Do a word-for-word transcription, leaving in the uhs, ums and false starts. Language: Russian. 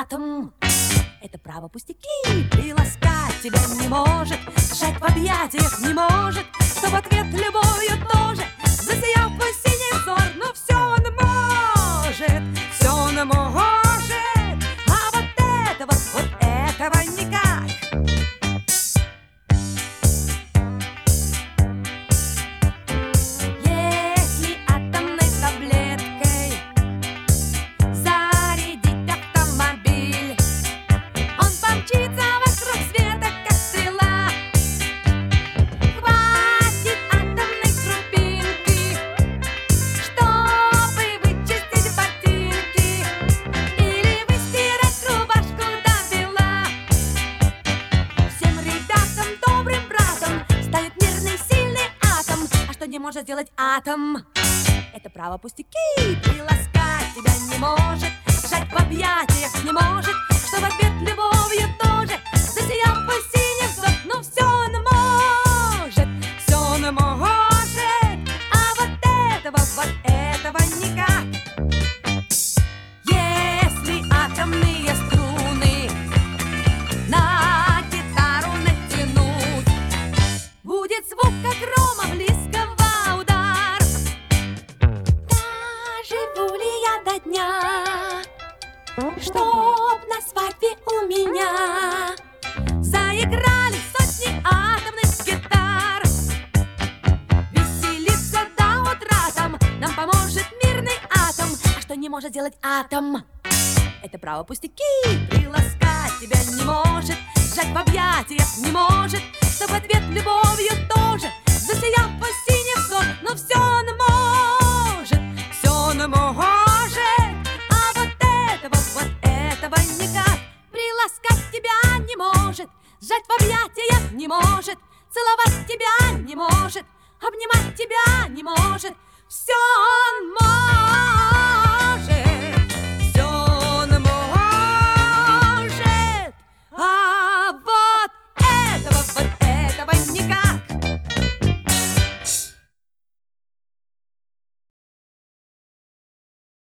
атом. Это право пустяки, приласкать тебя не может, сжать в объятиях не может, что в ответ любовью тоже засиял твой синий взор. Но все он может, все он может, а вот этого, вот этого никак. Если атомной таблеткой зарядить автомобиль, он помчится вокруг света, как стрела. Хватит атомной крупинки, чтобы вычистить ботинки или выстирать рубашку до бела. Всем ребятам, добрым братом, станет мирный, сильный атом. А что не может сделать атом? Это право пустяки, приласкать тебя не может, сжать в объятиях не может, что в ответ любовью тоже засиял твой синий взор. Но все он может, все он может, а вот этого, вот этого никак. Если атомные струны на гитару натянуть, будет звук, как грома близкого удар. Доживу ли я до дня, чтоб на свадьбе у меня заиграли сотни атомных гитар? Веселиться до утра там нам поможет мирный атом. А что не может делать атом? Это право пустяки, приласкать тебя не может, сжать в объятиях не может, что в ответ любовью тоже засиял твой синий взор. Но все он может, все он может, а вот этого, вот этого никак. Приласкать тебя не может, сжать в объятиях не может, целовать тебя не может, обнимать тебя не может. Все он может.